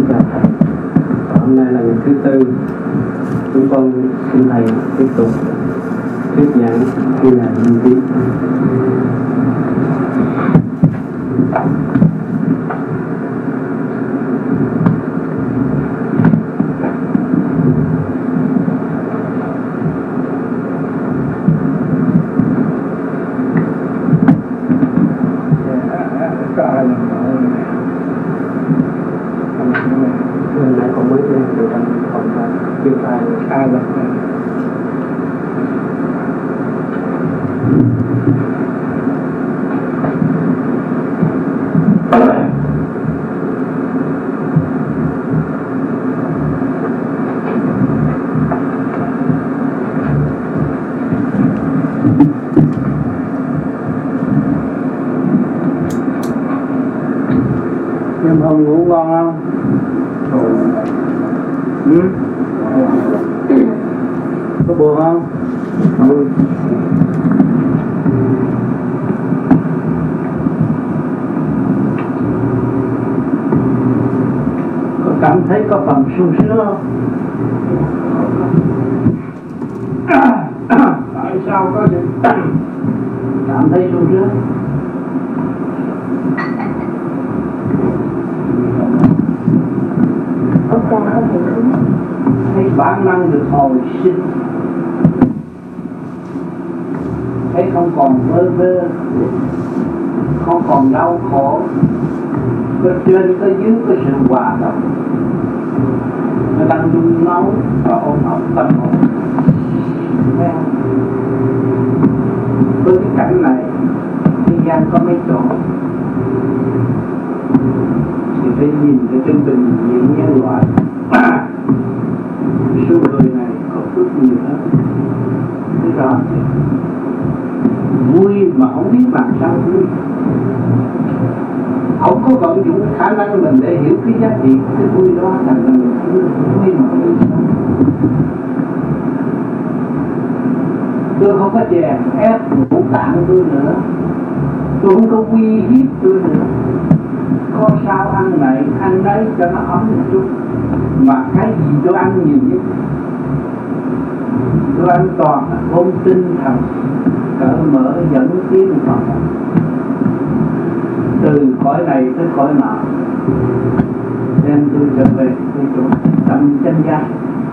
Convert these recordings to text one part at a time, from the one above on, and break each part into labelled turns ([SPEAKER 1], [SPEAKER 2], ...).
[SPEAKER 1] chào thầy. Hôm nay là ngày thứ tư, chúng con xin thầy tiếp tục thuyết giảng khi là minh tiến.
[SPEAKER 2] Đêm hôm ngủ ngon không? Có buồn không? Có cảm thấy có phần sung sướng không? Tại sao có thể cảm thấy sung sướng? Thấy bản năng được hồi sinh, thấy không còn vơ vơ, không còn đau khổ, có trên có dưới có sự hòa đồng, nó đang nung nấu và ôm ấp tâm hồn. Với cái cảnh này, thế gian có mấy chỗ thì phải nhìn ở trên bình diện nhân loại. Số người này có phước nhiều hơn. Thế rõ vui mà không biết làm sao vui, không có vận dụng khả năng mình để hiểu cái giá trị của cái vui đó, thành ra mình vui mà không biết sao. Tôi không có chèn ép ngũ tạng tôi nữa, tôi không có uy hiếp tôi nữa. Có sao ăn này ăn đấy cho nó ấm một chút, mà cái gì tôi ăn nhiều nhất? Tôi ăn toàn là ôm tinh thần cởi mở dẫn tiến Phật, từ cõi này tới cõi nọ, nên tôi trở về cái chỗ tâm chân giác.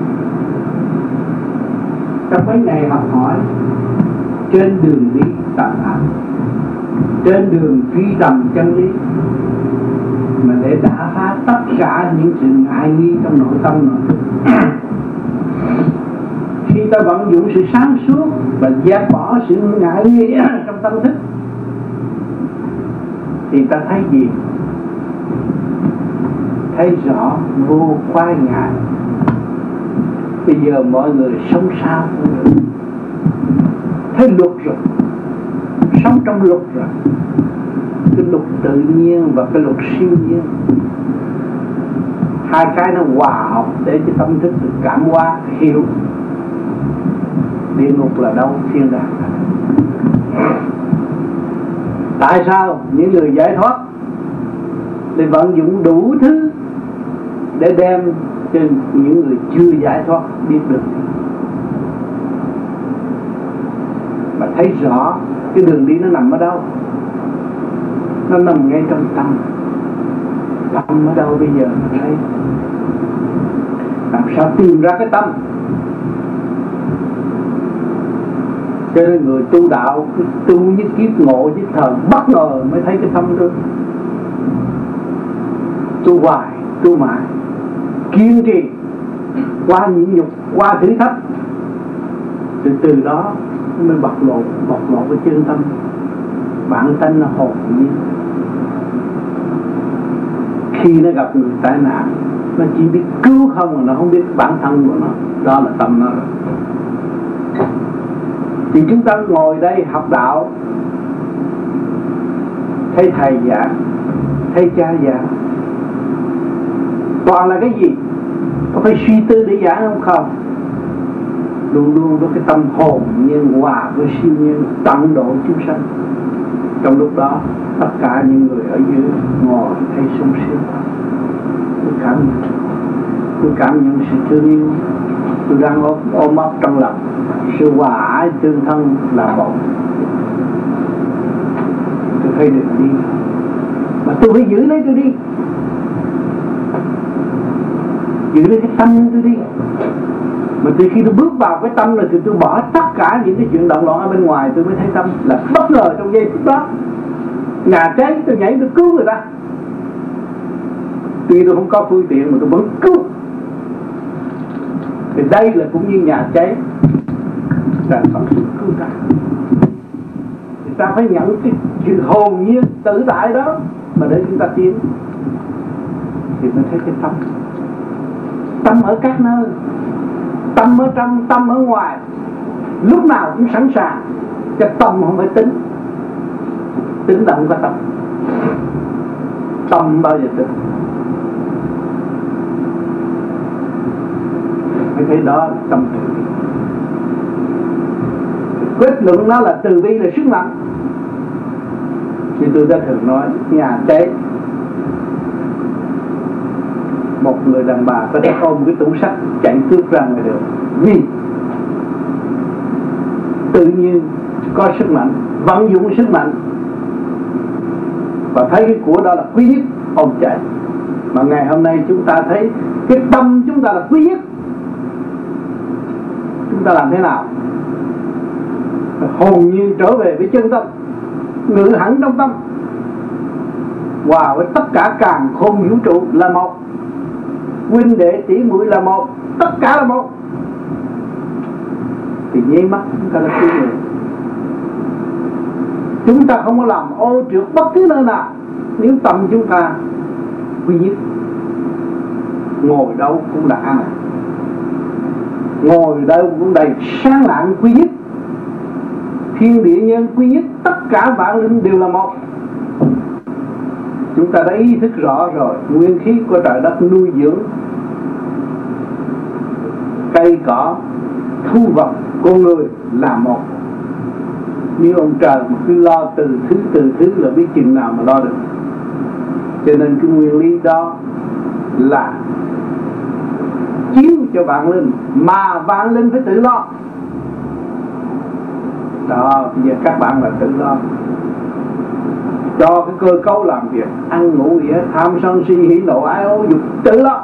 [SPEAKER 2] Trong mấy ngày học hỏi, trên đường đi tận hạnh, trên đường truy tầm chân lý, mà để đả phá tất cả những sự ngại nghi trong nội tâm nội thức. Khi ta vận dụng sự sáng suốt và dẹp bỏ sự ngại nghi trong tâm thức, thì ta thấy gì? Thấy rõ vô quái ngại. Bây giờ mọi người sống sao cũng được, thấy luật rồi, sống trong luật rồi, cái luật tự nhiên và cái luật siêu nhiên, hai cái nó hòa hợp để cho tâm thức được cảm hóa hiểu địa ngục là đâu, thiên đàng. Tại sao những người giải thoát để vận dụng đủ thứ để đem cho những người chưa giải thoát biết được, mà thấy rõ cái đường đi nó nằm ở đâu? Nó nằm ngay trong tâm. Tâm ở đâu bây giờ mình thấy? Làm sao tìm ra cái tâm? Cho nên người tu đạo tu với kiếp ngộ với thời bất ngờ mới thấy cái tâm được. Tu hoài, tu mãi, kiên trì qua nhịn nhục, qua thử thách, từ đó mới bộc lộ cái chân tâm. Bản thân là hồn nhiên. Khi nó gặp người tai nạn, nó chỉ biết cứu không mà nó không biết bản thân của nó. Đó là tâm nó rồi. Thì chúng ta ngồi đây học đạo, thấy thầy giảng, thấy cha giảng, toàn là cái gì? Có phải suy tư để giảng không? Không. Luôn luôn có cái tâm hồn nhiên hòa với siêu nhiên, tận độ chúng sanh. Trong lúc đó tất cả những người ở dưới ngồi thấy sung sướng, tôi cảm nhận sự thương yêu, tôi đang ôm ấp trong lòng sự hòa ái tương thân là một. Tôi thấy được đi mà tôi phải giữ lấy tôi đi, giữ lấy cái tâm tôi đi. Mà từ khi tôi bước vào cái tâm rồi thì tôi bỏ tất cả những cái chuyện động loạn ở bên ngoài, tôi mới thấy tâm là bất ngờ trong giây phút đó. Nhà cháy tôi nhảy tôi cứu người ta, tuy tôi không có phương tiện mà tôi vẫn cứu. Thì đây là cũng như nhà cháy, là Phật cứu ta. Thì ta phải nhận cái sự hồn nhiên tự tại đó mà để chúng ta tiến, thì mới thấy cái tâm. Tâm ở các nơi, tâm ở trong, tâm ở ngoài, lúc nào cũng sẵn sàng. Cái tâm không phải tính, tính là không có tâm. Tâm bao giờ tính? Phải thấy đó là tâm từ bi. Kết luận nó là từ bi là sức mạnh. Thì tôi đã thường nói nhà cháy, một người đàn bà có thể ôm cái tủ sách chạy cướp ra ngoài đường, vì tự nhiên có sức mạnh, vận dụng sức mạnh và thấy cái của đó là quý nhất, ôm chạy. Mà ngày hôm nay chúng ta thấy cái tâm chúng ta là quý nhất, chúng ta làm thế nào hồn nhiên trở về với chân tâm, ngự hẳn trong tâm, hòa với tất cả càn khôn vũ trụ là một, huynh đệ tỷ muội là một, tất cả là một, thì nháy mắt chúng ta đã cứu người. Chúng ta không có làm ô trượt bất cứ nơi nào nếu tâm chúng ta quy nhất. Ngồi đâu cũng là an, ngồi đâu cũng đầy sáng lạng quy nhất, thiên địa nhân quy nhất, tất cả vạn linh đều là một. Chúng ta đã ý thức rõ rồi, nguyên khí của trời đất nuôi dưỡng cây cỏ, thu vật, con người là một. Nếu ông trời mà cứ lo từ thứ là biết chừng nào mà lo được. Cho nên cái nguyên lý đó là chiếu cho vạn linh, mà vạn linh phải tự lo. Đó, bây giờ các bạn là tự lo, cho cái cơ cấu làm việc, ăn ngủ nghĩa, tham sân si hỉ nộ ái ố dục, tự lo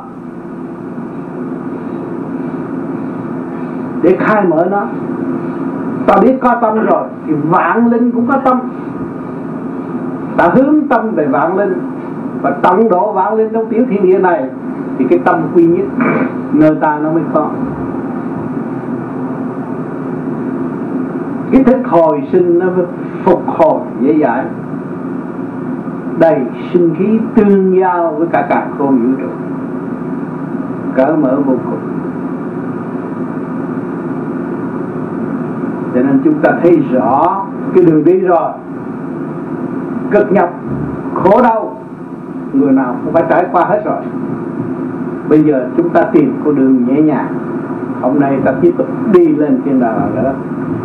[SPEAKER 2] để khai mở nó. Ta biết có tâm rồi thì vạn linh cũng có tâm. Ta hướng tâm về vạn linh và tận độ vạn linh trong tiểu thiên địa này, thì cái tâm quy nhất nơi ta nó mới có. Cái thức hồi sinh nó mới phục hồi dễ dãi, đầy sinh khí tương giao với cả càn khôn vũ trụ, cởi mở vô cùng. Cho nên chúng ta thấy rõ cái đường đi rồi. Cực nhọc, khổ đau, người nào cũng phải trải qua hết rồi. Bây giờ chúng ta tìm con đường nhẹ nhàng. Hôm nay ta tiếp tục đi lên trên đà nữa.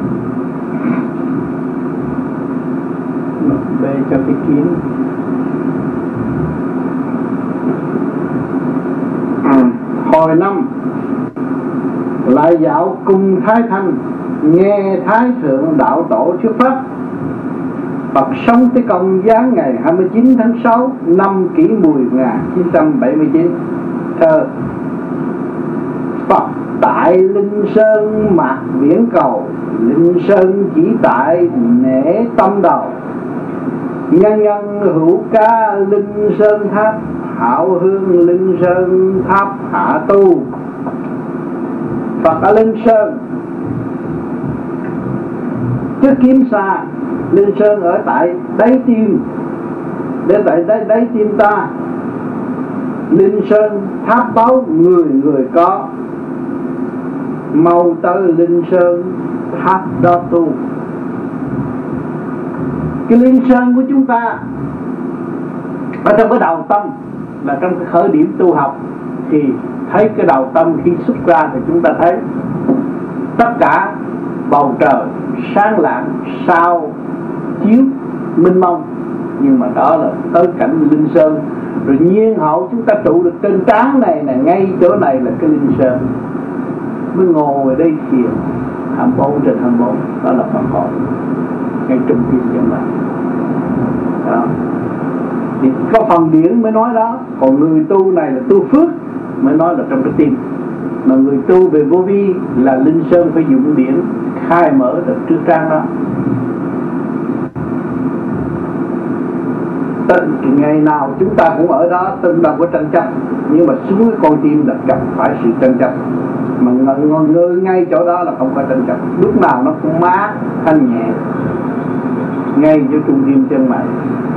[SPEAKER 2] Bê cho cái kiến. Hồi năm lại dạo cùng Thái Thanh, nghe Thái Thượng Đạo Tổ thuyết pháp. Phật sống tới công giáng ngày 29 tháng 6 năm Kỷ Mùi 1979. Thơ: Phật tại Linh Sơn mạc viễn cầu, Linh Sơn chỉ tại nể tâm đầu. Nhân nhân hữu ca Linh Sơn tháp, hảo hương Linh Sơn tháp hạ tu. Phật ở Linh Sơn trước kiếm xa, Linh Sơn ở tại đáy tim, đến tại đáy tim ta. Linh Sơn tháp báo người người có, mau tới Linh Sơn tháp đó tu. Cái Linh Sơn của chúng ta ở trong cái đầu tâm, là trong cái khởi điểm tu học, thì thấy cái đầu tâm khi xuất ra thì chúng ta thấy tất cả bầu trời sáng lạng, sao chiếu minh mông. Nhưng mà đó là tới cảnh Linh Sơn Rồi nhiên hậu chúng ta trụ được trên trán này nè, ngay chỗ này là cái linh sơn, mới ngồi đây thiền 24/24, đó là Phật hội ngay trung tâm chân này. Đó thì có phần điển mới nói đó, còn người tu này là tu phước mới nói là trong cái tim. Mà người tu về vô vi là linh sơn phải dụng điển khai mở được trước trang đó. Ngày nào chúng ta cũng ở đó, từng đâu có tranh chấp, nhưng mà xuống cái con tim là gặp phải sự tranh chấp. Mà ngồi ngay chỗ đó là không có tranh chấp, lúc nào nó cũng mát thanh nhẹ, ngay chỗ trung tim chân mày.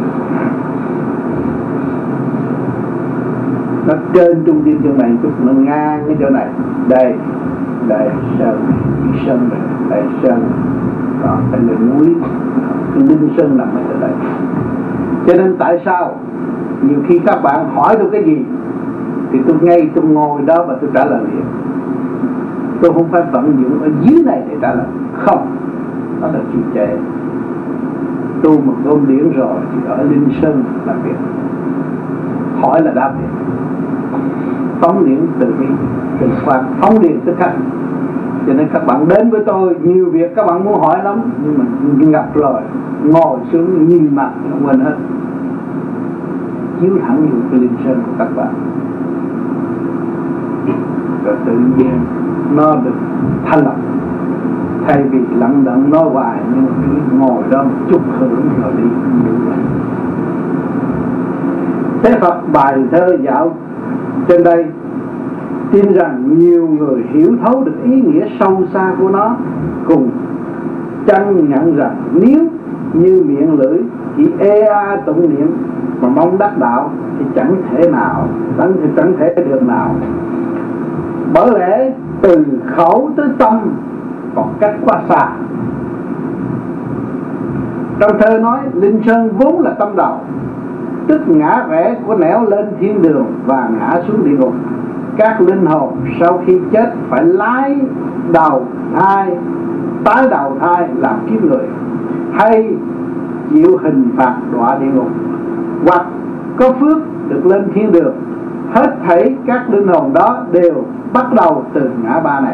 [SPEAKER 2] Nó trên trung tim chân mày chút, nó ngang cái chỗ này, đây sơn, cái sơn này, đây sơn, đó, đây là núi, cái linh sơn nằm ở đây. Cho nên tại sao nhiều khi các bạn hỏi tôi cái gì thì tôi ngồi đó và tôi trả lời liền. Tôi không phải vận dụng ở dưới này để trả lời, không, đó là trì trệ. Tu một gom điển rồi thì ở linh sơn làm việc, hỏi là đáp việc, phóng điển từ bi, từ khoan, phóng điển tức khắc. Cho nên các bạn đến với tôi nhiều việc các bạn muốn hỏi lắm, nhưng mà gặp rồi ngồi xuống nhìn mặt nó quên hết, chiếu thẳng vào cái linh sơn của các bạn, rồi tự nhiên nó được thanh lập. Thay vì lặng lặng nói hoài, nhưng mà cứ ngồi đó một chút hưởng rồi đi như vậy. Thế Phật bài thơ dạo trên đây tin rằng nhiều người hiểu thấu được ý nghĩa sâu xa của nó, cùng chân nhận rằng nếu như miệng lưỡi chỉ tụng niệm mà mong đắc đạo thì chẳng thể được nào. Bởi lẽ từ khẩu tới tâm còn cách quá xa. Trong thơ nói linh sơn vốn là tâm đầu, tức ngã rẽ của nẻo lên thiên đường và ngã xuống địa ngục. Các linh hồn sau khi chết phải tái đầu thai làm kiếp người, hay chịu hình phạt đọa địa ngục, hoặc có phước được lên thiên đường. Hết thảy các linh hồn đó đều bắt đầu từ ngã ba này.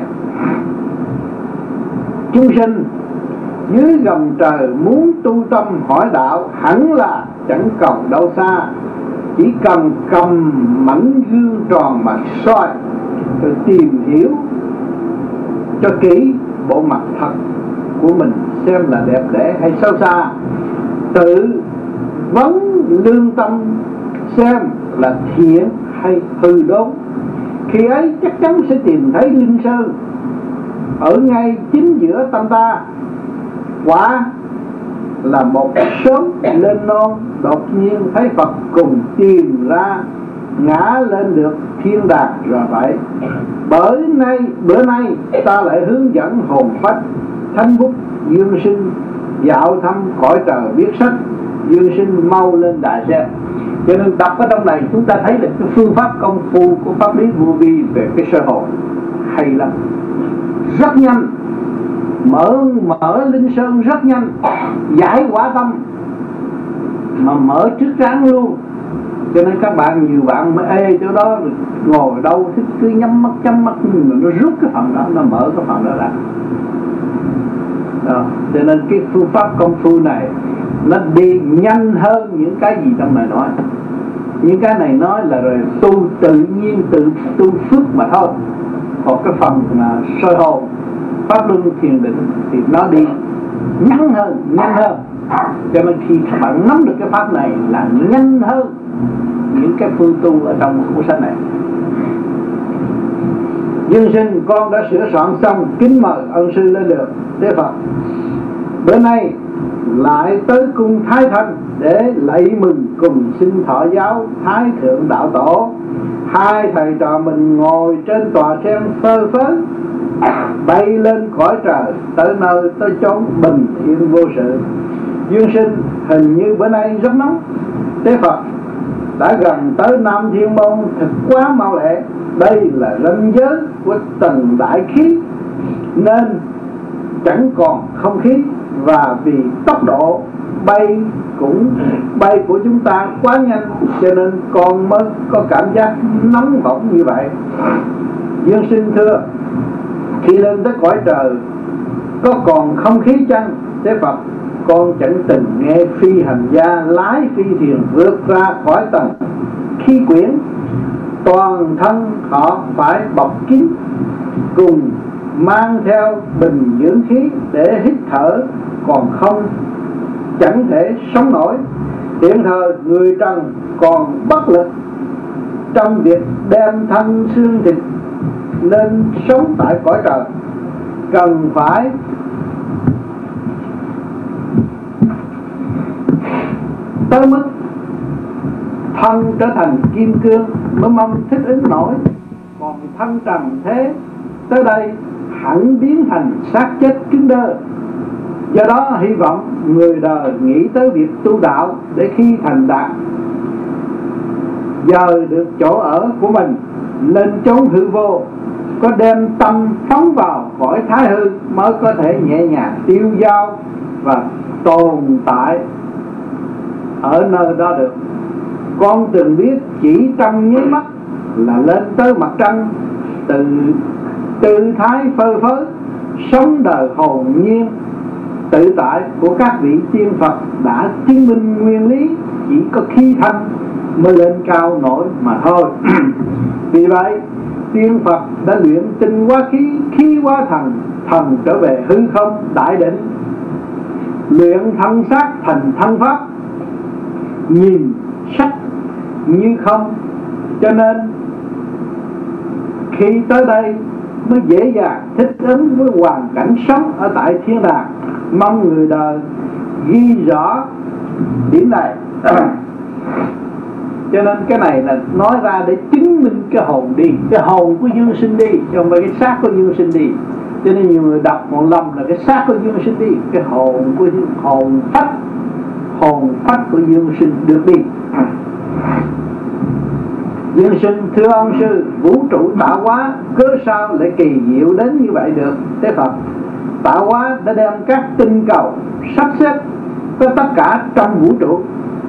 [SPEAKER 2] Chúng sinh dưới gầm trời muốn tu tâm hỏi đạo hẳn là chẳng cầu đâu xa, chỉ cần cầm mảnh gương tròn mà soi, rồi tìm hiểu cho kỹ bộ mặt thật của mình xem là đẹp đẽ hay xấu xa, tự vấn lương tâm xem là thiện hay hư đốn. Khi ấy chắc chắn sẽ tìm thấy linh sơn ở ngay chính giữa tâm ta. Quả là một sớm lên non, đột nhiên thấy Phật cùng tìm ra, ngã lên được thiên đàng rồi vậy. Bữa nay ta lại hướng dẫn hồn phách thánh bút dương sinh dạo thăm cõi trời viết sách, dương sinh mau lên đại xem. Cho nên đọc ở trong này chúng ta thấy được cái phương pháp công phu của pháp lý vô vi về cái sơ hồn hay lắm, rất nhanh, mở linh sơn rất nhanh, giải quả tâm mà mở trước trán luôn. Cho nên các bạn, nhiều bạn mới chỗ đó ngồi đâu thích cứ nhắm mắt nhưng mà nó rút cái phần đó, nó mở cái phần đó ra. Đó. Cho nên cái phương pháp công phu này nó đi nhanh hơn những cái gì trong này nói. Những cái này nói là rồi tu tự nhiên, tu phước mà thôi. Còn cái phần soi hồn, pháp luân thiền định thì nó đi nhanh hơn. Cho nên khi các bạn nắm được cái pháp này là nhanh hơn những cái phương tu ở trong cuốn sách này. Dương sinh con đã sửa soạn xong, kính mời ân sư lên được. Thế Phật bữa nay lại tới cung Thái Thanh để lạy mừng cùng xin thọ giáo Thái Thượng Đạo Tổ. Hai thầy trò mình ngồi trên tòa sen phơ phới, bay lên cõi trời, tới nơi tới chốn bình yên vô sự. Dương sinh hình như bữa nay rất nóng. Thế Phật đã gần tới Nam Thiên Môn thật quá mau lẹ. Đây là ranh giới của tầng đại khí, nên chẳng còn không khí, và vì tốc độ bay của chúng ta quá nhanh, cho nên con mới có cảm giác nóng bỏng như vậy. Dương Sinh thưa, khi lên tới cõi trời có còn không khí chăng? Thế Phật, con chẳng từng nghe phi hành gia lái phi thuyền vượt ra khỏi tầng khí quyển, toàn thân họ phải bọc kín, cùng mang theo bình dưỡng khí để hít thở, còn không chẳng thể sống nổi. Hiện thời người trần còn bất lực trong việc đem thân xương thịt nên sống tại cõi trời, cần phải tới mức thân trở thành kim cương mới mong thích ứng nổi. Còn thân trần thế tới đây hẳn biến thành xác chết cứng đơ. Do đó hy vọng người đời nghĩ tới việc tu đạo, để khi thành đạt giờ được chỗ ở của mình lên chốn hư vô, có đem tâm phóng vào cõi thái hư, mới có thể nhẹ nhàng tiêu dao và tồn tại ở nơi đó được. Con từng biết chỉ trong nháy mắt là lên tới mặt trăng, từ tư thái phơ phới, sống đời hồn nhiên tự tại của các vị tiên Phật đã chứng minh nguyên lý chỉ có khi thanh mới lên cao nổi mà thôi. Vì vậy tiên Phật đã luyện tinh hóa khí, khí hóa thần, thần trở về hư không đại định, luyện thân xác thành thân pháp, nhìn sắc như không. Cho nên khi tới đây mới dễ dàng thích ứng với hoàn cảnh sống ở tại thiên đàng. Mong người đời ghi rõ điểm này. Cho nên cái này là nói ra để chứng minh cái hồn đi, cái hồn của Dương Sinh đi, chứ không phải cái xác của Dương Sinh đi. Cho nên nhiều người đọc một lầm là cái xác của Dương Sinh đi, cái hồn của hồn phách của Dương Sinh được đi. Dương Sinh thưa ông sư, vũ trụ tạo hóa cớ sao lại kỳ diệu đến như vậy được? Thế Phật, tạo hóa đã đem các tinh cầu sắp xếp có tất cả trong vũ trụ,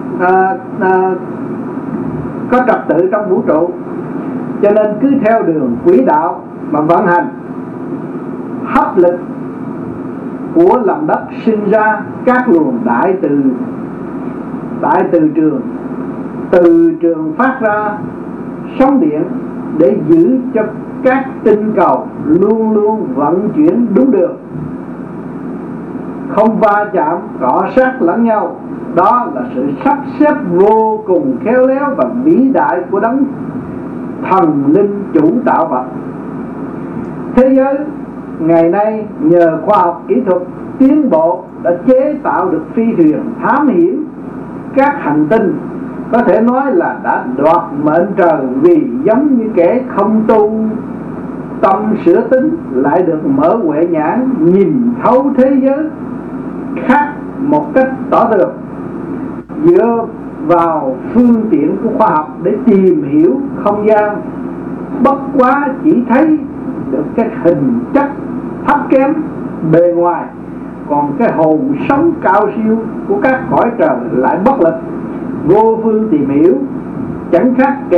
[SPEAKER 2] có trật tự trong vũ trụ, cho nên cứ theo đường quỹ đạo mà vận hành. Hấp lực của lòng đất sinh ra các luồng đại từ trường phát ra sóng điện để giữ cho các tinh cầu luôn luôn vận chuyển đúng đường, không va chạm cọ sát lẫn nhau. Đó là sự sắp xếp vô cùng khéo léo và vĩ đại của đấng thần linh chủ tạo vật. Thế giới ngày nay nhờ khoa học kỹ thuật tiến bộ đã chế tạo được phi thuyền thám hiểm các hành tinh, có thể nói là đã đoạt mệnh trời, vì giống như kẻ không tu tâm sửa tính lại được mở huệ nhãn nhìn thấu thế giới khác một cách tỏ tường, dựa vào phương tiện của khoa học để tìm hiểu không gian, bất quá chỉ thấy được cái hình chất thấp kém bề ngoài, còn cái hồn sống cao siêu của các cõi trời lại bất lực vô phương tìm hiểu. Chẳng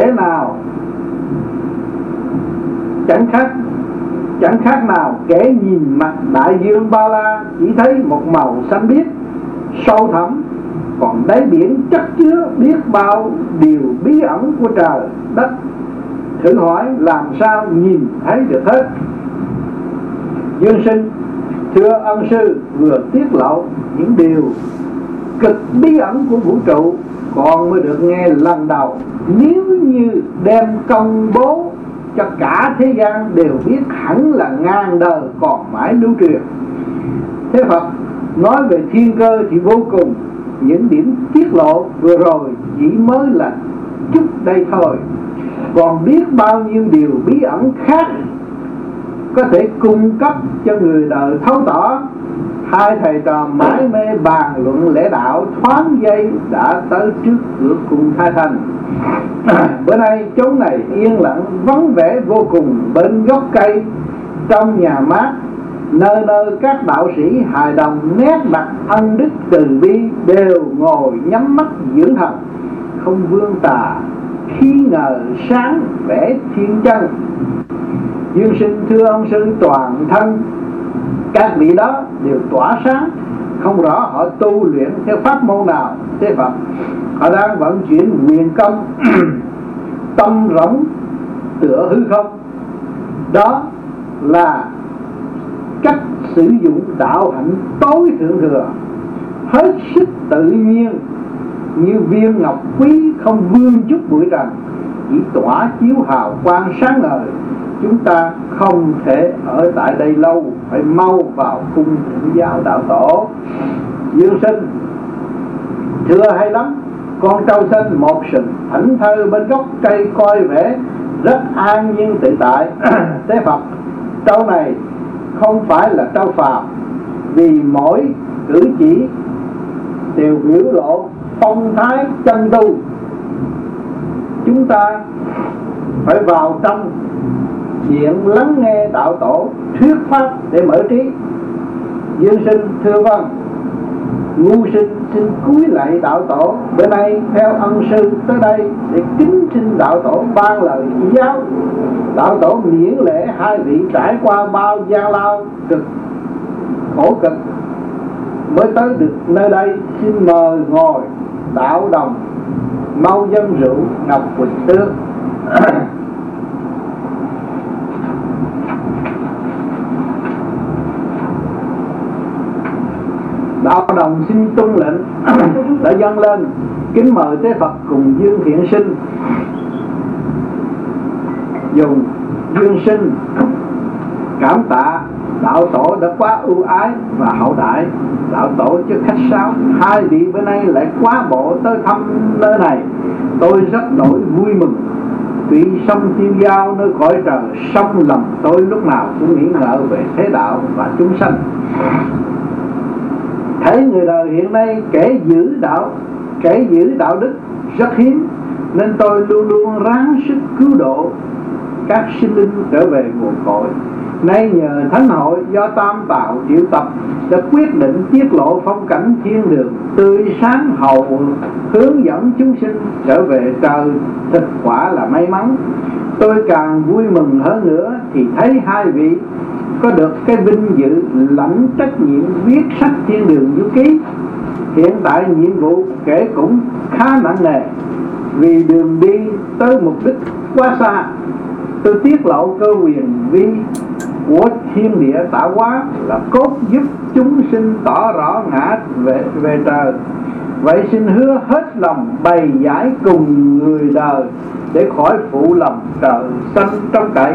[SPEAKER 2] khác nào kẻ nhìn mặt đại dương bao la chỉ thấy một màu xanh biếc sâu thẳm, còn đáy biển chất chứa biết bao điều bí ẩn của trời đất. Thử hỏi làm sao nhìn thấy được hết? Dương Sinh thưa ân sư vừa tiết lộ những điều cực bí ẩn của vũ trụ, con mới được nghe lần đầu. Nếu như đem công bố cho cả thế gian đều biết, hẳn là ngàn đời còn mãi lưu truyền. Thế Phật nói về thiên cơ thì vô cùng, những điểm tiết lộ vừa rồi chỉ mới là chút đây thôi, còn biết bao nhiêu điều bí ẩn khác có thể cung cấp cho người đời thấu tỏ. Hai thầy trò mãi mê bàn luận lẽ đạo, thoáng giây đã tới trước cửa cung Thái Thành. Bữa nay chốn này yên lặng vắng vẻ vô cùng, bên gốc cây trong nhà mát Nơi nơi các đạo sĩ hài đồng nét mặt ân đức từ bi, đều ngồi nhắm mắt dưỡng thần, không vương tà khi ngờ sáng vẽ thiên chân. Dương sinh thưa ông sư, toàn thân các vị đó đều tỏa sáng, không rõ họ tu luyện theo pháp môn nào thế Phật. Họ đang vận chuyển quyền công tâm rỗng tựa hư không. Đó là cách sử dụng đạo hạnh tối thượng thừa, hết sức tự nhiên, như viên ngọc quý không vương chút bụi trần, chỉ tỏa chiếu hào quang sáng ngời. Chúng ta không thể ở tại đây lâu, phải mau vào cung thỉnh giáo đạo tổ. Dương sinh thưa hay lắm, con trâu xanh một sừng thảnh thơ bên gốc cây coi vẻ rất an nhiên tự tại. Thế Phật, trâu này không phải là trâu phàm, vì mỗi cử chỉ đều biểu lộ phong thái chân tu. Chúng ta phải vào trong diện lắng nghe đạo tổ thuyết pháp để mở trí. Dương sinh thưa vâng. Ngu sinh xin cúi lạy đạo tổ, bữa nay theo ân sư tới đây để kính xin đạo tổ ban lời chỉ giáo. Đạo tổ miễn lễ hai vị trải qua bao gian lao cực khổ cực mới tới được nơi đây, xin mời ngồi đạo đồng, mau dâng rượu ngọc quỳnh tước. Đạo đồng xin tuân lệnh đã dâng lên, kính mời Tế Phật cùng Dương Thiện Sinh dùng Dương sinh cảm tạ đạo tổ đã quá ưu ái và hậu đại. Đạo tổ chứ khách sáo, hai vị bữa nay lại quá bộ tới thăm nơi này, tôi rất nỗi vui mừng. Tuy sông Tiêu Giao nơi cõi trời, sông lòng tôi lúc nào cũng nghĩ ngợi về thế đạo và chúng sanh. Thấy người đời hiện nay kẻ giữ đạo đức rất hiếm, nên tôi luôn luôn ráng sức cứu độ các sinh linh trở về nguồn cội. Nay nhờ thánh hội do Tam Tạo triệu tập đã quyết định tiết lộ phong cảnh thiên đường tươi sáng hậu hướng dẫn chúng sinh trở về trời, thực quả là may mắn. Tôi càng vui mừng hơn nữa thì thấy hai vị có được cái vinh dự lãnh trách nhiệm viết sách thiên đường du ký. Hiện tại nhiệm vụ kể cũng khá nặng nề, vì đường đi tới mục đích quá xa. Tôi tiết lộ cơ quyền vi của thiên địa tạo hóa là cốt giúp chúng sinh tỏ rõ ngã về trời. Vậy xin hứa hết lòng bày giải cùng người đời để khỏi phụ lòng trời xanh trong cậy.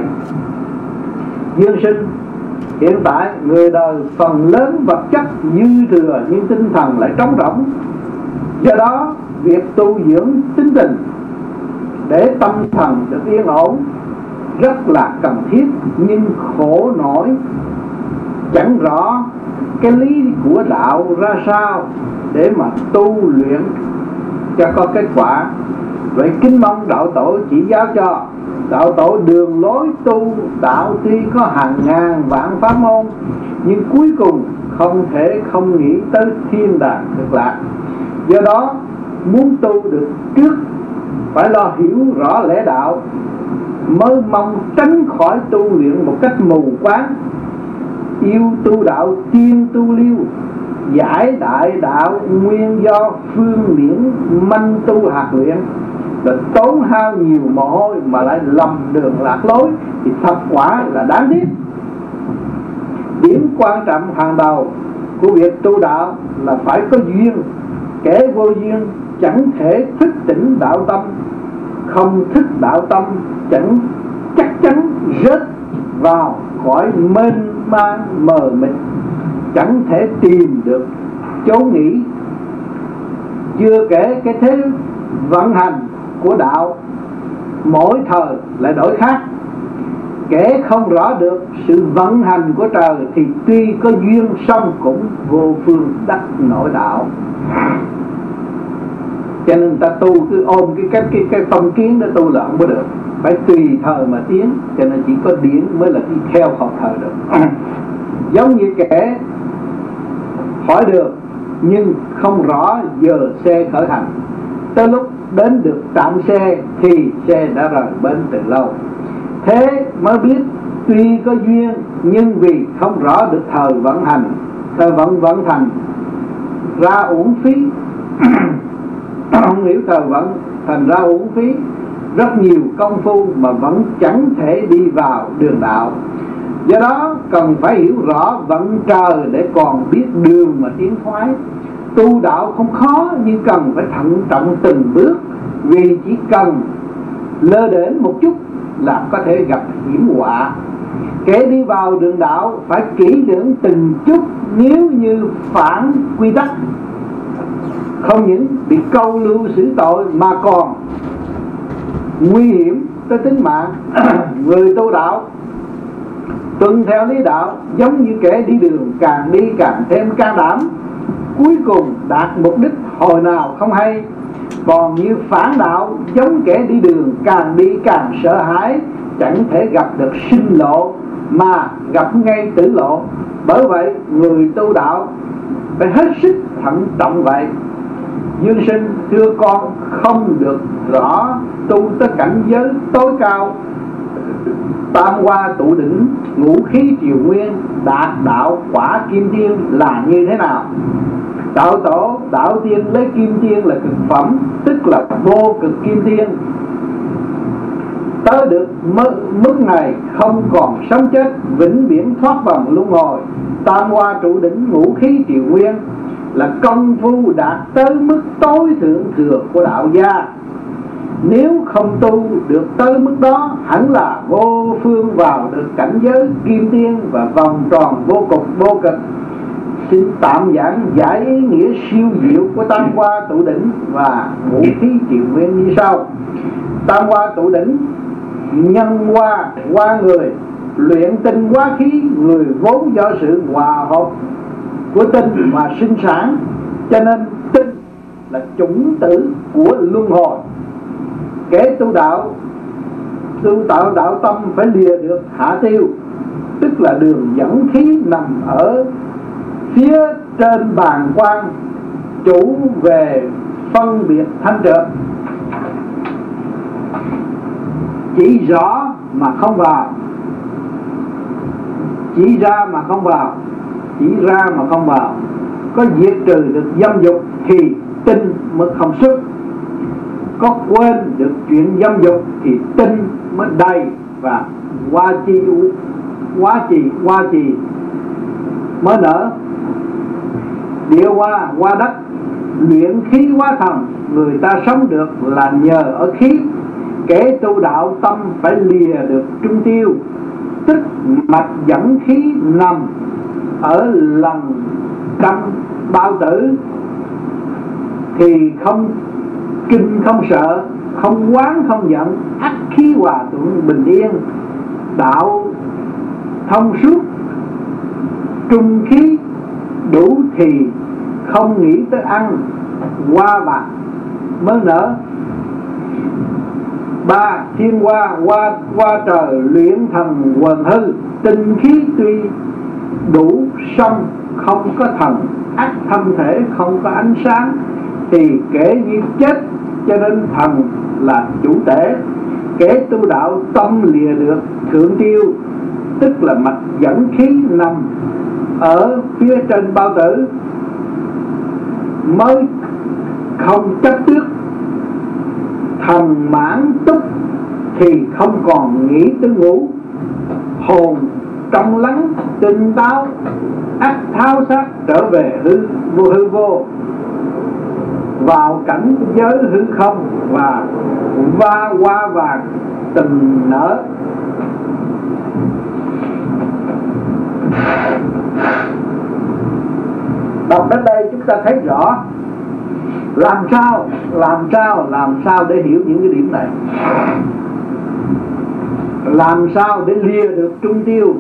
[SPEAKER 2] Dương sinh, hiện tại người đời phần lớn vật chất dư thừa nhưng tinh thần lại trống rỗng. Do đó việc tu dưỡng tinh tình để tâm thần được yên ổn rất là cần thiết, nhưng khổ nổi chẳng rõ cái lý của đạo ra sao để mà tu luyện cho có kết quả. Vậy kính mong đạo tổ chỉ giáo cho. Đạo tổ đường lối tu đạo tuy có hàng ngàn vạn pháp môn, nhưng cuối cùng không thể không nghĩ tới thiên đàng cực lạc. Do đó muốn tu được trước phải lo hiểu rõ lẽ đạo, mới mong tránh khỏi tu luyện một cách mù quáng. Yêu tu đạo tiên tu liêu, giải đại đạo nguyên do phương miễn manh tu hạt luyện. Rồi tốn hao nhiều mồ hôi mà lại lầm đường lạc lối thì thập quả là đáng tiếc. Điểm quan trọng hàng đầu của việc tu đạo là phải có duyên. Kẻ vô duyên chẳng thể thức tỉnh đạo tâm, không thức đạo tâm chẳng chắc chắn rớt vào cõi mênh mang mờ mịt, chẳng thể tìm được chốn nghỉ. Chưa kể cái thế vận hành của đạo mỗi thời lại đổi khác. Kẻ không rõ được sự vận hành của trời thì tuy có duyên song cũng vô phương đắc nội đạo. Cho nên ta tu cứ ôm cái phong kiến để tu là không có được, phải tùy thời mà tiến. Cho nên chỉ có điển mới là đi theo học thời được. giống như kẻ hỏi được nhưng không rõ giờ xe khởi hành. Tới lúc đến được trạm xe thì xe đã rời bến từ lâu. Thế mới biết tuy có duyên nhưng vì không rõ được thời vận hành, thời vận thành ra uổng phí. Không hiểu thời vận thành ra uổng phí rất nhiều công phu mà vẫn chẳng thể đi vào đường đạo. Do đó cần phải hiểu rõ vận trời để còn biết đường mà tiến thoái. Tu đạo không khó nhưng cần phải thận trọng từng bước, vì chỉ cần lơ đễnh một chút là có thể gặp hiểm họa. Kẻ đi vào đường đạo phải kỹ lưỡng từng chút, nếu như phản quy tắc không những bị câu lưu xử tội mà còn nguy hiểm tới tính mạng. Người tu đạo tuân theo lý đạo giống như kẻ đi đường, càng đi càng thêm can đảm, cuối cùng đạt mục đích hồi nào không hay. Còn như phản đạo giống kẻ đi đường, càng đi càng sợ hãi, chẳng thể gặp được sinh lộ mà gặp ngay tử lộ. Bởi vậy người tu đạo phải hết sức thận trọng vậy. Dương sinh thưa con không được rõ tu tới cảnh giới tối cao tam hoa tụ đỉnh, ngũ khí triều nguyên, đạt đạo quả kim tiên là như thế nào? Đạo tổ đạo tiên lấy kim tiên là cực phẩm, tức là vô cực kim tiên. Tới được mức này không còn sống chết, vĩnh viễn thoát vòng luân hồi. Tam hoa trụ đỉnh, ngũ khí triều nguyên là công phu đạt tới mức tối thượng thừa của đạo gia. Nếu không tu được tới mức đó, hẳn là vô phương vào được cảnh giới kim tiên và vòng tròn vô cực. Xin tạm giảng giải ý nghĩa siêu diệu của tam hoa tụ đỉnh và ngũ khí triều nguyên như sau. Tam hoa tụ đỉnh nhân hoa người, luyện tinh hóa khí, người vốn do sự hòa hợp của tinh mà sinh sản, cho nên tinh là chủng tử của luân hồi. Kẻ tu tạo đạo tâm phải lìa được hạ tiêu, tức là đường dẫn khí nằm ở phía trên bàng quang, chủ về phân biệt thanh trượt. Chỉ rõ mà không vào, chỉ ra mà không vào, chỉ ra mà không vào. Có diệt trừ được dâm dục thì tinh mới không xuất. Có quên được chuyện dâm dục thì tinh mới đầy và hoa trì mới nở. Địa hoa đất, luyện khí hóa thần, người ta sống được là nhờ ở khí. Kẻ tu đạo tâm phải lìa được trung tiêu, tức mạch dẫn khí nằm ở lần trăm bao tử, thì không kinh không sợ, không oán không giận, ắt khí hòa thuận bình yên. Đạo thông suốt, trung khí đủ thì không nghĩ tới ăn, hoa bạc mới nở. Ba thiên hoa trời luyện thần quần hư, tinh khí tuy đủ song không có thần, ắt thân thể không có ánh sáng, thì kể như chết, cho nên thần là chủ tể. Kẻ tu đạo tâm lìa được thượng tiêu, tức là mạch dẫn khí nằm ở phía trên bao tử, mới không chấp trước. Thần mãn túc thì không còn nghĩ tới ngủ, hồn trong lắng tinh táo, ắt tháo xác trở về hư vô, vào cảnh giới hư không và hoa vàng từng nở. Đọc đến đây chúng ta thấy rõ làm sao để hiểu những cái điểm này, làm sao để lìa được trung tiêu,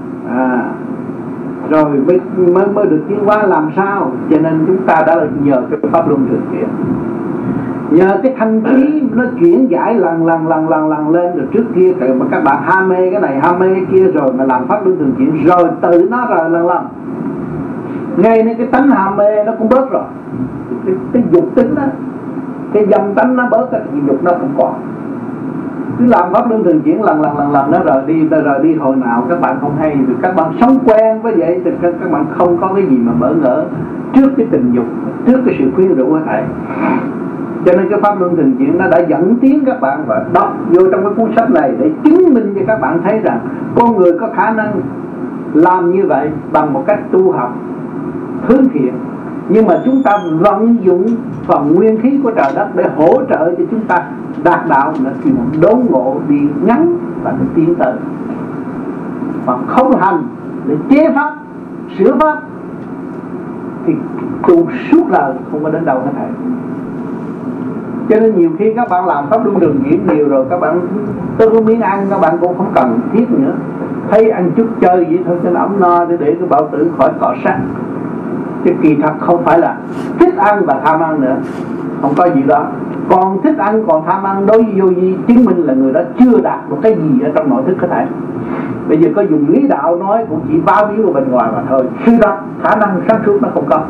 [SPEAKER 2] rồi mới được tiến hóa làm sao. Cho nên chúng ta đã nhờ cái pháp luân thường chuyển. nhờ cái thanh khí nó chuyển giải lần lên. Rồi trước kia mà các bạn ham mê cái này ham mê cái kia rồi mà làm pháp luân thường chuyển rồi tự nó rời lần ngay nên cái tánh ham mê nó cũng bớt rồi, cái dục tính đó, cái dâm tánh nó bớt, cái dục nó không còn. Cứ làm pháp luân thường chuyển lần nó rời đi hồi nào các bạn không hay. Rồi các bạn sống quen với vậy thì các bạn không có cái gì mà bỡ ngỡ trước cái tình dục, trước cái sự quyến rũ hết thảy. Cho nên cái pháp luân thường chuyển nó đã dẫn tiến các bạn và đọc vô trong cái cuốn sách này để chứng minh cho các bạn thấy rằng con người có khả năng làm như vậy bằng một cách tu học hướng thiện. Nhưng mà chúng ta vận dụng phần nguyên khí của trời đất để hỗ trợ cho chúng ta đạt đạo, là khi mà đốn ngộ đi ngắn và nó tiến tới. Mà không hành để chế pháp, sửa pháp thì tu suốt đời không có đến đâu hết thảy. Cho nên nhiều khi các bạn làm pháp luân thường chuyển nhiều rồi, các bạn tới cái miếng ăn các bạn cũng không cần thiết nữa. Thấy ăn chút chơi vậy thôi cho nó ấm no để cái bao tử khỏi cọ sát. Chứ kỳ thật không phải là thích ăn và tham ăn nữa, không có gì đó. Còn thích ăn còn tham ăn đối với vô vi chứng minh là người đó chưa đạt một cái gì ở trong nội thức có thể. Bây giờ có dùng lý đạo nói cũng chỉ báo víu ở bên ngoài mà thôi, suy ra khả năng sáng suốt nó không có.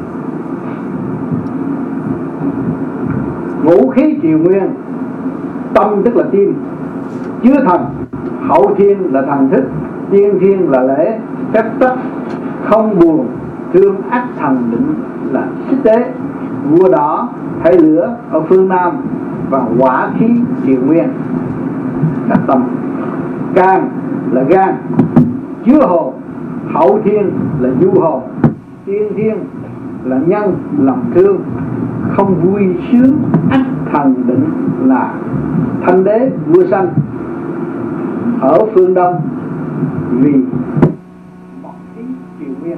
[SPEAKER 2] Ngũ khí triều nguyên, tâm tức là tim, chứa thần, hậu thiên là thần thức, tiên thiên là lễ, phép tắc, không buồn, thương ác thần định là xích tế, vua đỏ hay lửa ở phương Nam và hỏa khí triều nguyên là tâm. Can là gan, chứa hồn, hậu thiên là du hồn, tiên thiên là nhân lòng thương, không vui sướng ác thần định là thanh đế vua sanh ở phương Đông vì mộc khí triều nguyên.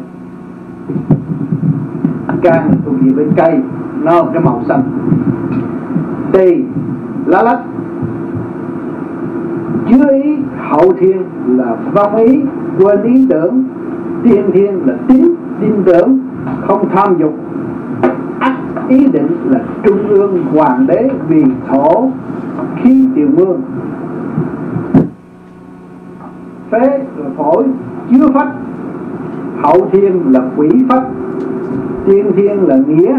[SPEAKER 2] Can thuộc về bên cây, nó cái màu xanh. Tỳ lá lách, chứa ý, hậu thiên là vong ý, quên ý tưởng, tiên thiên là tin tưởng, không tham dục, ác ý định là trung ương hoàng đế vì thổ khí triều mương. Phế là phổi, chứa phách, hậu thiên là quỷ phách, tiên thiên là nghĩa,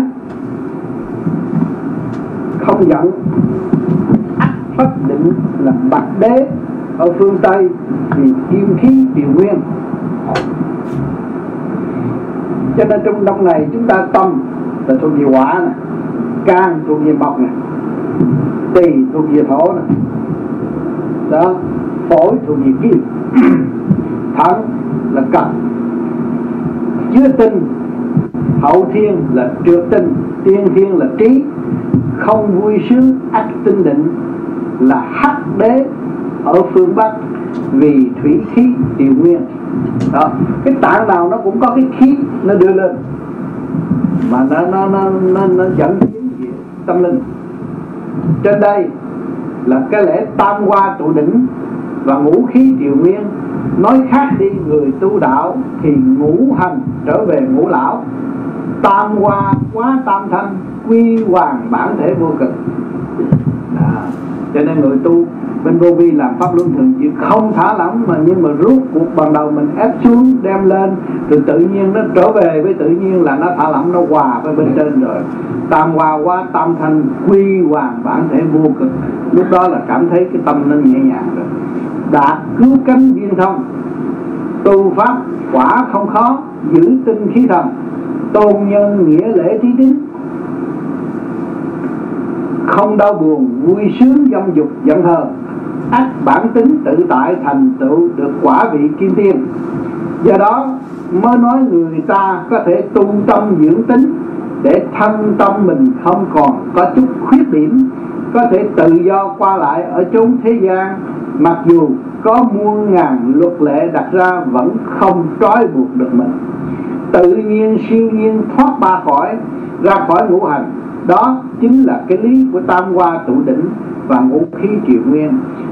[SPEAKER 2] không giận, ác phách định là bạch đế ở phương Tây vì kim khí triều nguyên. Cho nên trong đông này chúng ta tâm là thuộc về hỏa này, can thuộc về mộc này, tỳ thuộc về thổ này, đó, phổi thuộc về kim, thận là cật, chứa tinh, hậu thiên là trượt tinh, tiên thiên là trí, không vui sướng ác tinh định là hắc đế ở phương Bắc vì thủy khí triều nguyên. Đó, cái tạng nào nó cũng có cái khí nó đưa lên mà nó dẫn đến gì tâm linh. Trên đây là cái lễ tam hoa tụ đỉnh và ngũ khí triều nguyên. Nói khác đi, người tu đạo thì ngũ hành trở về ngũ lão, tam hoa quá tam thanh, quy hoàng bản thể vô cực. Cho nên người tu bên vô vi làm pháp luân thường chuyển không thả lỏng mà nhưng mà rút cuộc ban đầu mình ép xuống đem lên, rồi tự nhiên nó trở về với tự nhiên là nó thả lỏng, nó hòa với bên trên rồi. Tam hoa quá tam thanh, quy hoàng bản thể vô cực. Lúc đó là cảm thấy cái tâm nó nhẹ nhàng rồi, đạt cứu cánh viên thông. Tu pháp quả không khó, giữ tinh khí thần, tôn nhân nghĩa lễ trí tín, không đau buồn vui sướng dâm dục giận hờn, ác bản tính tự tại thành tựu được quả vị kim tiên. Do đó mới nói người ta có thể tu tâm dưỡng tính để thân tâm mình không còn có chút khuyết điểm, có thể tự do qua lại ở chốn thế gian, mặc dù có muôn ngàn luật lệ đặt ra vẫn không trói buộc được mình, tự nhiên siêu nhiên thoát ra khỏi ngũ hành. Đó chính là cái lý của tam hoa tụ đỉnh và ngũ khí triều nguyên.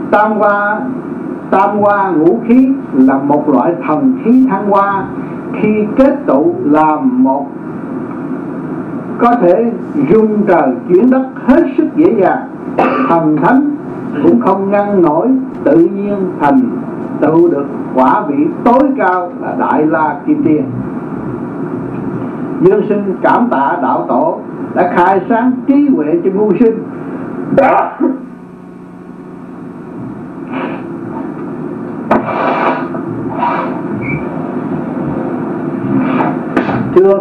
[SPEAKER 2] Tam hoa ngũ khí là một loại thần khí thăng hoa, khi kết tụ làm một có thể rung trời chuyển đất hết sức dễ dàng. Thần thánh cũng không ngăn nổi tự nhiên thành tựu được quả vị tối cao là Đại La Kim Tiên. Dương sinh cảm tạ đạo tổ đã khai sáng trí huệ cho ngu sinh. Thưa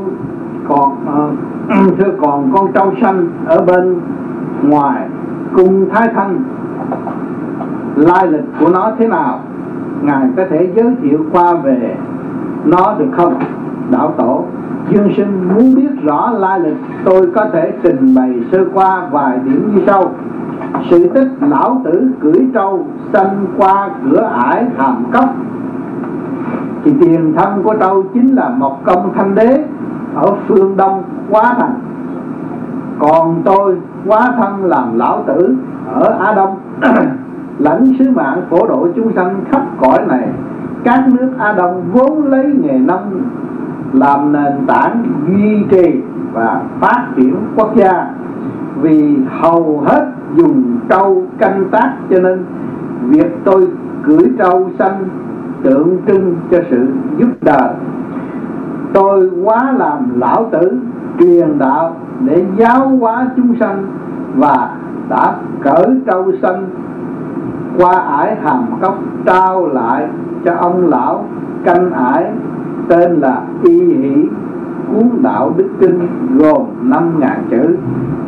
[SPEAKER 2] còn con trâu xanh ở bên ngoài cung Thái Thanh, lai lịch của nó thế nào? Ngài có thể giới thiệu qua về nó được không? Đạo tổ: Dương sinh muốn biết rõ lai lịch, tôi có thể trình bày sơ qua vài điểm như sau. Sự tích lão tử cưỡi trâu xanh qua cửa ải Hàm Cốc, thì tiền thân của trâu chính là Mộc Công Thanh Đế ở phương đông Quá Thành. Còn tôi hóa thân làm lão tử ở Á Đông, lãnh sứ mạng phổ độ chúng sanh khắp cõi này. Các nước Á Đông vốn lấy nghề nông làm nền tảng duy trì và phát triển quốc gia, vì hầu hết dùng trâu canh tác, cho nên việc tôi cưỡi trâu xanh tượng trưng cho sự giúp đời. Tôi hóa làm lão tử truyền đạo để giáo hóa chúng sanh, và đã cởi trâu xanh qua ải Hàm Cốc trao lại cho ông lão canh ải tên là Y Hỷ, cuốn đạo đức kinh gồm 5.000 chữ.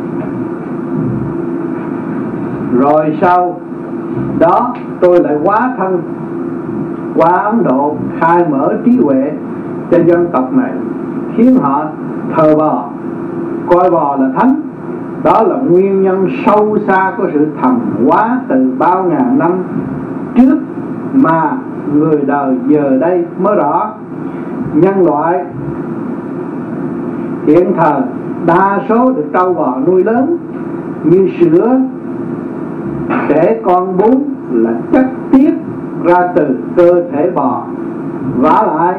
[SPEAKER 2] Rồi sau đó tôi lại hóa thân qua Ấn Độ, khai mở trí huệ cho dân tộc này, khiến họ thờ bò, coi bò là thánh. Đó là nguyên nhân sâu xa của sự thần hóa từ bao ngàn năm trước mà người đời giờ đây mới rõ. Nhân loại hiện thời đa số được trâu bò nuôi lớn, như sữa, trẻ con bú là chất tiết ra từ cơ thể bò. Vả lại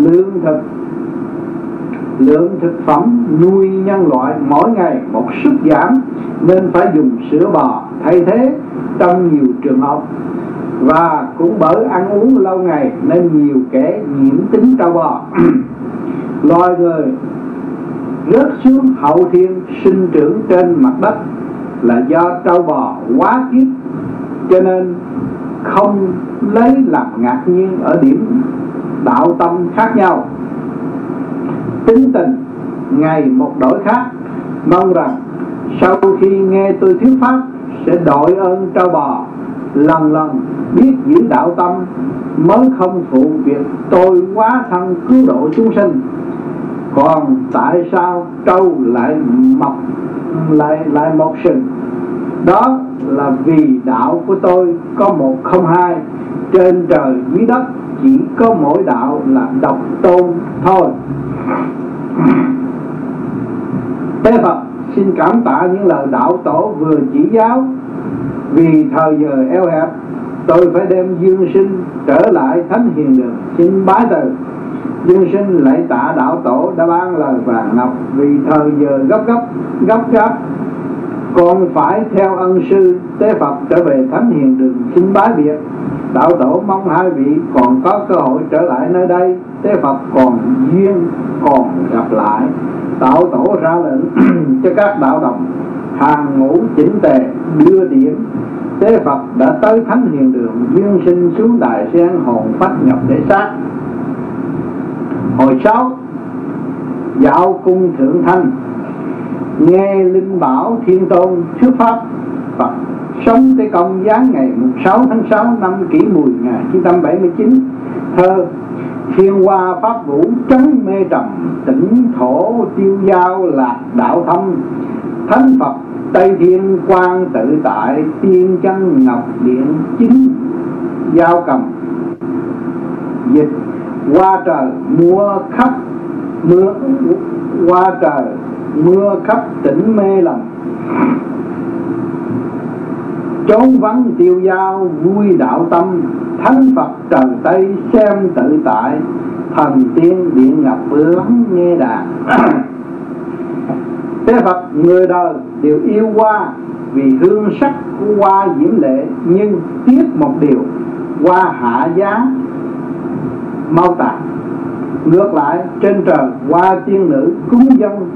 [SPEAKER 2] lượng thực phẩm nuôi nhân loại mỗi ngày một sút giảm, nên phải dùng sữa bò thay thế trong nhiều trường hợp. Và cũng bởi ăn uống lâu ngày nên nhiều kẻ nhiễm tính trâu bò. Loài người rớt xuống hậu thiên sinh trưởng trên mặt đất là do trâu bò quá kiếp, cho nên không lấy làm ngạc nhiên ở điểm đạo tâm khác nhau. Tính tình ngày một đổi khác. Mong rằng sau khi nghe tôi thuyết pháp sẽ đội ơn trâu bò, lần lần biết giữ đạo tâm, mới không phụ việc tôi hóa thân cứu độ chúng sinh. Còn tại sao trâu lại mọc sừng? Đó là vì đạo của tôi có một không hai, trên trời dưới đất chỉ có mỗi đạo là độc tôn thôi. Tế Phật xin cảm tạ những lời đạo tổ vừa chỉ giáo. Vì thời giờ eo hẹp, tôi phải đem Dương sinh trở lại thánh hiền đường, xin bái từ. Dương sinh lạy tạ đạo tổ đã ban lời vàng ngọc. Vì thời giờ gấp gáp, con phải theo ân sư Tế Phật trở về thánh hiền đường, xin bái biệt. Đạo tổ mong hai vị còn có cơ hội trở lại nơi đây. Tế Phật còn duyên còn gặp lại. Đạo tổ ra lệnh cho các đạo đồng hàng ngũ chỉnh tề đưa điểm. Tế Phật đã tới thánh hiền đường, Dương sinh xuống đài sen, hồn phách nhập thể xác. Hồi 6, dạo cung thượng thanh, nghe linh bảo Thiên Tôn thuyết pháp. Phật sống tới công giáng ngày 6 tháng 6 năm Kỷ Mùi 1979. Thơ: thiên hoa pháp vũ trấn mê trầm, tỉnh thổ tiêu giao lạc đạo thâm. Thánh Phật Tây Thiên Quang tự tại, tiên chân ngọc điện chính giao cầm. Dịch: qua trời mưa khắp mưa khắp tỉnh mê lầm. Chốn vắng tiêu giao vui đạo tâm, thánh Phật trời Tây xem tự tại. Thần tiên điện ngập lắng nghe đàn. Thế Phật người đời đều yêu hoa vì hương sắc của hoa diễm lệ, nhưng tiếc một điều, hoa hạ giá mau tàn. Ngược lại trên trời hoa tiên nữ cúng dâng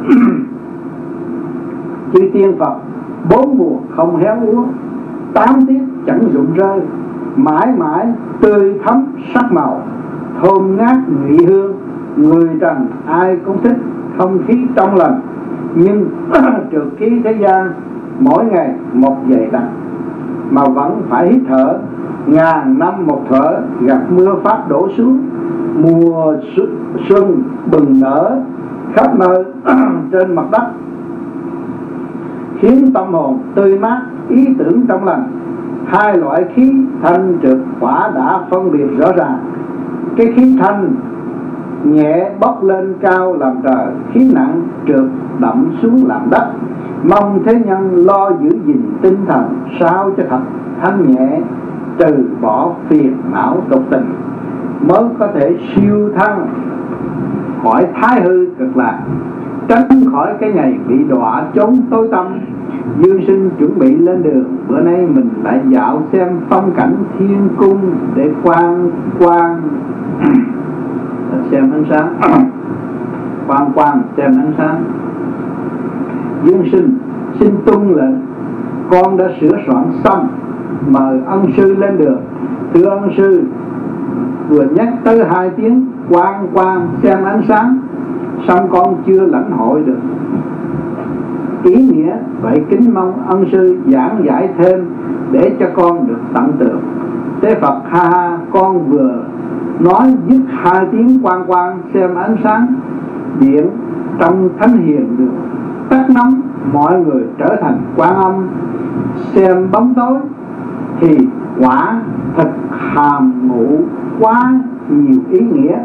[SPEAKER 2] chư tiên Phật, 4 mùa không héo úa, 8 tiết chẳng rụng rơi, mãi mãi tươi thắm sắc màu, thơm ngát nhụy hương. Người trần ai cũng thích không khí trong lành, nhưng trượt khí thế gian mỗi ngày một dày đặc, mà vẫn phải hít thở. Ngàn năm một thở, gặp mưa phát đổ xuống, mùa xuân bừng nở khắp nơi trên mặt đất, khiến tâm hồn tươi mát, ý tưởng trong lành. Hai loại khí thanh trượt quả đã phân biệt rõ ràng. Cái khí thanh nhẹ bốc lên cao làm trời, khí nặng trượt đậm xuống làm đất. Mong thế nhân lo giữ gìn tinh thần, sao cho thật thanh nhẹ, trừ bỏ phiền não tục tình, mới có thể siêu thăng khỏi thái hư cực lạc, tránh khỏi cái ngày bị đọa chốn tối tăm. Dương sinh chuẩn bị lên đường, bữa nay mình lại dạo xem phong cảnh thiên cung để quan xem ánh sáng, quan xem ánh sáng. Dương sinh xin tuân lệnh, con đã sửa soạn xong, mời ân sư lên đường. Thưa ân sư, vừa nhắc tới 2 tiếng quan xem ánh sáng, xong con chưa lãnh hội được ý nghĩa, vậy kính mong ân sư giảng giải thêm để cho con được tận tưởng. Thế Phật ha ha, con vừa nói dứt 2 tiếng quan xem ánh sáng, điện trong thánh hiền được tắt nóng, mọi người trở thành Quan Âm xem bóng tối, thì quả thật hàm ngụ quá nhiều ý nghĩa.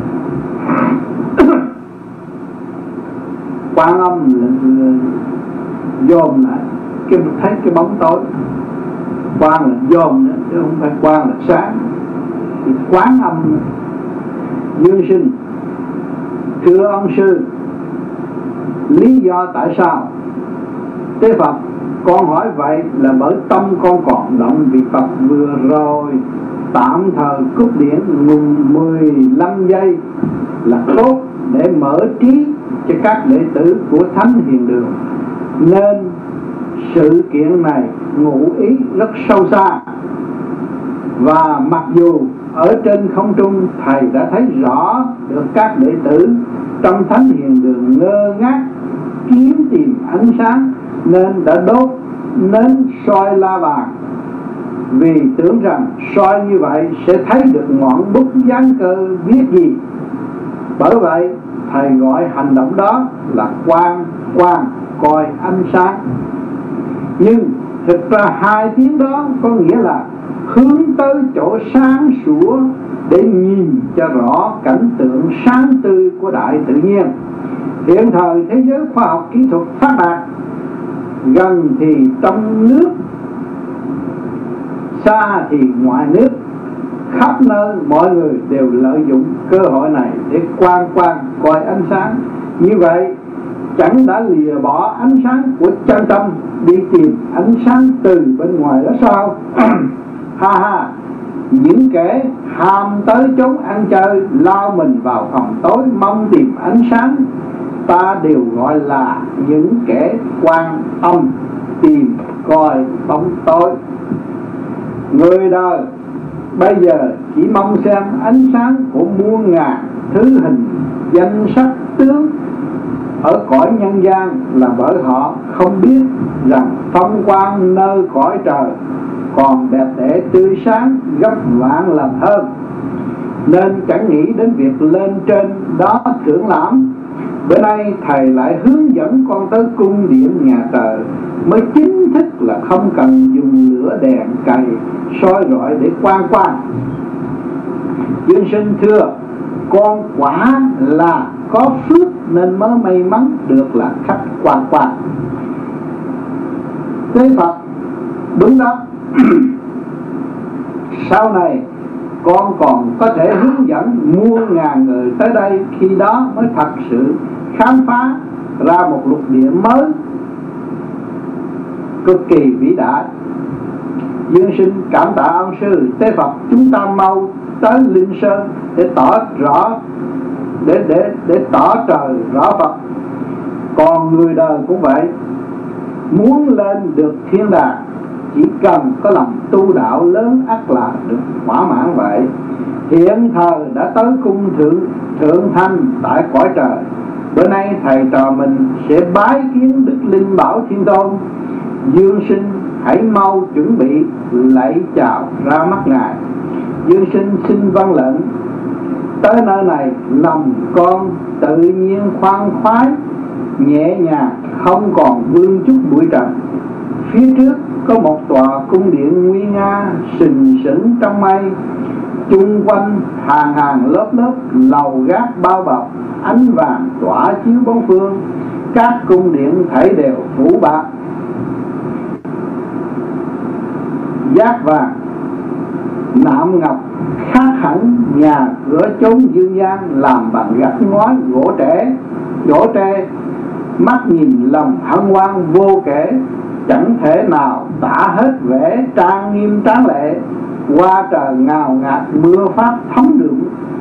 [SPEAKER 2] Quan Âm là dòm lại thấy cái bóng tối, quan là dòm nữa chứ không phải quan là sáng. Thì Quán Âm Dương sinh, thưa ông sư, lý do tại sao? Thế Phật, con hỏi vậy là bởi tâm con còn động, vì Phật vừa rồi tạm thời cúp điện 15 giây là tốt để mở trí cho các đệ tử của Thánh Hiền Đường, nên sự kiện này ngụ ý rất sâu xa. Và mặc dù ở trên không trung thầy đã thấy rõ được các đệ tử trong Thánh Hiền Đường ngơ ngác kiếm tìm ánh sáng, nên đã đốt nến soi la bàn, vì tưởng rằng soi như vậy sẽ thấy được ngọn bút dán cơ viết gì. Bởi vậy thầy gọi hành động đó là quan coi ánh sáng. Nhưng thực ra 2 tiếng đó có nghĩa là hướng tới chỗ sáng sủa để nhìn cho rõ cảnh tượng sáng tươi của đại tự nhiên. Hiện thời thế giới khoa học kỹ thuật phát đạt, gần thì trong nước, xa thì ngoài nước, khắp nơi mọi người đều lợi dụng cơ hội này để quan coi ánh sáng. Như vậy chẳng đã lìa bỏ ánh sáng của chân tâm đi tìm ánh sáng từ bên ngoài đó sao? Ha ha, những kẻ ham tới chốn ăn chơi, lao mình vào phòng tối mong tìm ánh sáng, ta đều gọi là những kẻ quan âm tìm coi bóng tối. Người đời bây giờ chỉ mong xem ánh sáng của muôn ngàn thứ hình danh sắc tướng ở cõi nhân gian, là bởi họ không biết rằng phong quang nơi cõi trời còn đẹp đẽ tươi sáng gấp vạn lần hơn, nên chẳng nghĩ đến việc lên trên đó thưởng lãm. Bữa nay thầy lại hướng dẫn con tới cung điện nhà trời, mới chính thức là không cần dùng lửa đèn cày soi rọi để quan. Dương sinh thưa, con quả là có phước nên mới may mắn được là khách quan. Thế Phật, đúng đó. Sau này con còn có thể hướng dẫn muôn ngàn người tới đây, khi đó mới thật sự khám phá ra một lục địa mới cực kỳ vĩ đại. Dương sinh cảm tạ ân sư Tế Phật, chúng ta mau tới Linh Sơn để tỏ rõ để tỏ trời rõ Phật. Còn người đời cũng vậy, muốn lên được thiên đàng chỉ cần có lòng tu đạo lớn ắt là được thỏa mãn vậy. Hiện thời đã tới cung thượng thanh tại cõi trời. Bữa nay thầy trò mình sẽ bái kiến Đức Linh Bảo Thiên Tôn. Dương sinh hãy mau chuẩn bị lạy chào ra mắt ngài. Dương sinh xin vâng lệnh. Tới nơi này lòng con tự nhiên khoan khoái nhẹ nhàng, không còn vương chút bụi trần. Phía trước có một tòa cung điện nguy nga sừng sững trong mây, chung quanh hàng hàng lớp lớp lầu gác bao bọc, ánh vàng tỏa chiếu bốn phương. Các cung điện thảy đều phủ bạc giác vàng, nạm ngọc, khác hẳn nhà cửa chốn dương gian làm bằng gạch ngói gỗ tre. Mắt nhìn lòng hân hoan vô kể, chẳng thể nào tả hết vẻ trang nghiêm tráng lệ. Qua trời ngào ngạt mưa pháp thấm đường,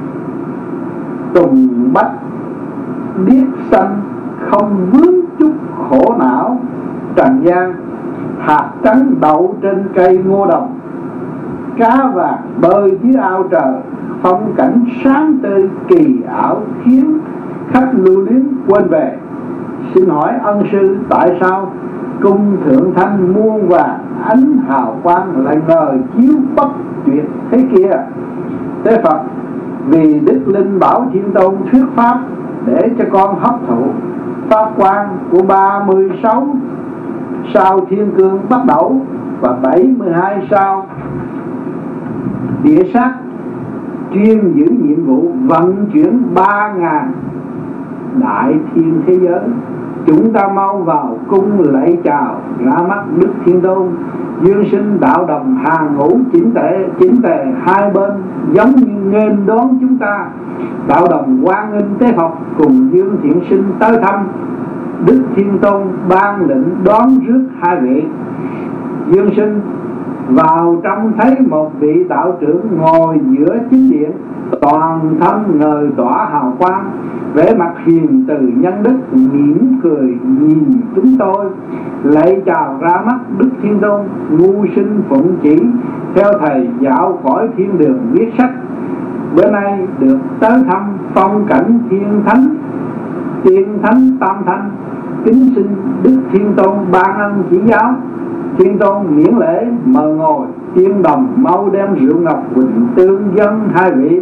[SPEAKER 2] tùng bách điếc xanh không vướng chút khổ não. Trần gian hạt trắng đậu trên cây ngô đồng, cá vàng bơi dưới ao trời. Phong cảnh sáng tươi kỳ ảo khiến khách lưu luyến quên về. Xin hỏi ân sư, tại sao cung thượng thanh muôn vàng ánh hào quang lại ngời chiếu bất tuyệt thế kia? Thế Phật, vì Đức Linh Bảo Thiên Tôn thuyết pháp để cho con hấp thụ pháp quang của 36 sao thiên cương bắt đầu và 72 sao địa sát, chuyên giữ nhiệm vụ vận chuyển 3.000 đại thiên thế giới. Chúng ta mau vào cung lạy chào ra mắt Đức Thiên Tôn. Dương sinh đạo đồng hàng ngũ chỉnh tề hai bên giống như nghênh đón chúng ta. Đạo đồng Quan Nghênh Tế Phật cùng Dương Thiện Sinh tới thăm. Đức Thiên Tôn ban lệnh đón rước hai vị. Dương sinh vào trong thấy một vị đạo trưởng ngồi giữa chính điện, toàn thân ngời tỏa hào quang, vẻ mặt hiền từ nhân đức, mỉm cười nhìn chúng tôi. Lạy chào ra mắt Đức Thiên Tôn, ngu sinh phụng chỉ theo thầy dạo cõi thiên đường viết sách. Bữa nay được tới thăm phong cảnh thiên thánh, tiên thánh tam thanh, kính xin Đức Thiên Tôn ban ân chỉ giáo. Thiên Tôn miễn lễ mời ngồi. Tiên đồng mau đem rượu ngọc quỳnh tương dân hai vị.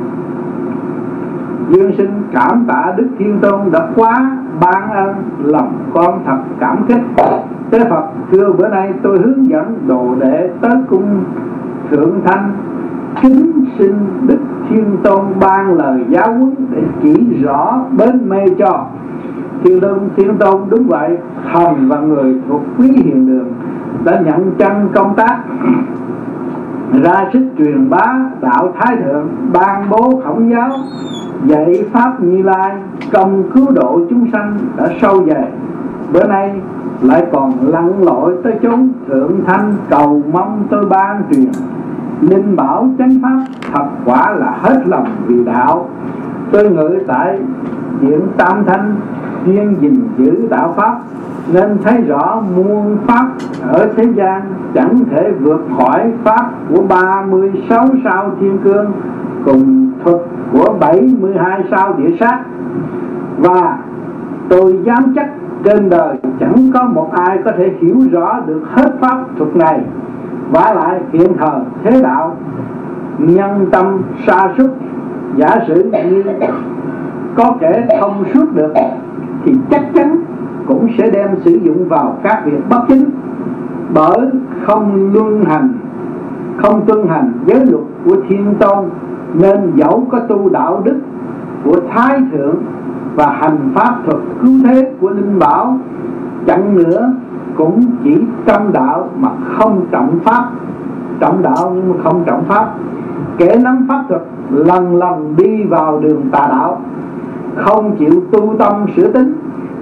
[SPEAKER 2] Dương sinh cảm tạ Đức Thiên Tôn đã quá ban ân, lòng con thật cảm kích. Tế Phật, thưa bữa nay tôi hướng dẫn đồ đệ tới cung thượng thanh, kính xin Đức Thiên Tôn ban lời giáo huấn để chỉ rõ bến mê cho. Thiên Tôn đúng vậy, thần và người thuộc quý hiền đường đã nhận chân công tác ra sức truyền bá đạo Thái Thượng, ban bố Khổng giáo, dạy pháp Như Lai, công cứu độ chúng sanh đã sâu dày. Bữa nay lại còn lặn lội tới chốn thượng thanh cầu mong tôi ban truyền linh bảo chánh pháp, thật quả là hết lòng vì đạo. Tôi ngự tại điện tam thanh chuyên gìn giữ đạo pháp, nên thấy rõ muôn pháp ở thế gian chẳng thể vượt khỏi pháp của 36 sao thiên cương cùng thuật của 72 sao địa sát. Và tôi dám chắc trên đời chẳng có một ai có thể hiểu rõ được hết pháp thuật này. Vả lại hiện thời thế đạo nhân tâm sa sút, giả sử như có kẻ thông suốt được thì chắc chắn cũng sẽ đem sử dụng vào các việc bất chính, bởi không tuân hành giới luật của Thiên Tôn, nên dẫu có tu đạo đức của Thái Thượng và hành pháp thuật cứu thế của Linh Bảo, chẳng nữa cũng chỉ trọng đạo mà không trọng pháp, trọng đạo nhưng mà không trọng pháp. Kẻ nắm pháp thuật lần lần đi vào đường tà đạo, không chịu tu tâm sửa tính,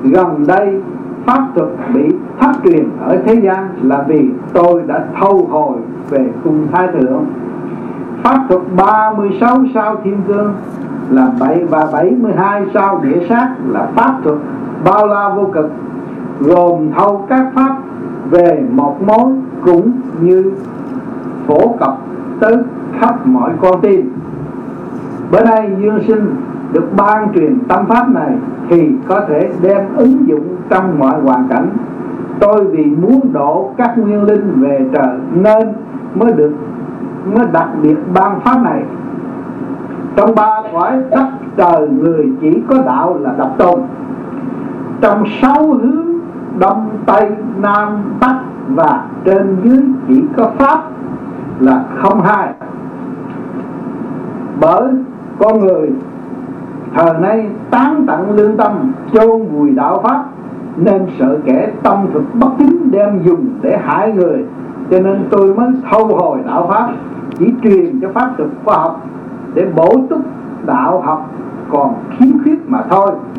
[SPEAKER 2] gần đây pháp thuật bị thất truyền ở thế gian là vì tôi đã thâu hồi về cung Thái Thượng. Pháp thuật 36 sao thiên cương là 7 và 72 sao địa sát là pháp thuật bao la vô cực, gồm thâu các pháp về một mối, cũng như phổ cập tới khắp mọi con tim. Bữa nay Dương Sinh được ban truyền tâm pháp này thì có thể đem ứng dụng trong mọi hoàn cảnh. Tôi vì muốn độ các nguyên linh về trời nên mới đặc biệt ban pháp này. Trong ba cõi đất trời, người chỉ có đạo là độc tôn. Trong 6 hướng đông tây nam bắc và trên dưới chỉ có pháp là không hai. Bởi con người thời nay tán tận lương tâm, chôn vùi đạo pháp, nên sợ kẻ tâm thực bất tín đem dùng để hại người, cho nên tôi mới thâu hồi đạo pháp, chỉ truyền cho pháp thực khoa học để bổ túc đạo học còn khiếm khuyết mà thôi.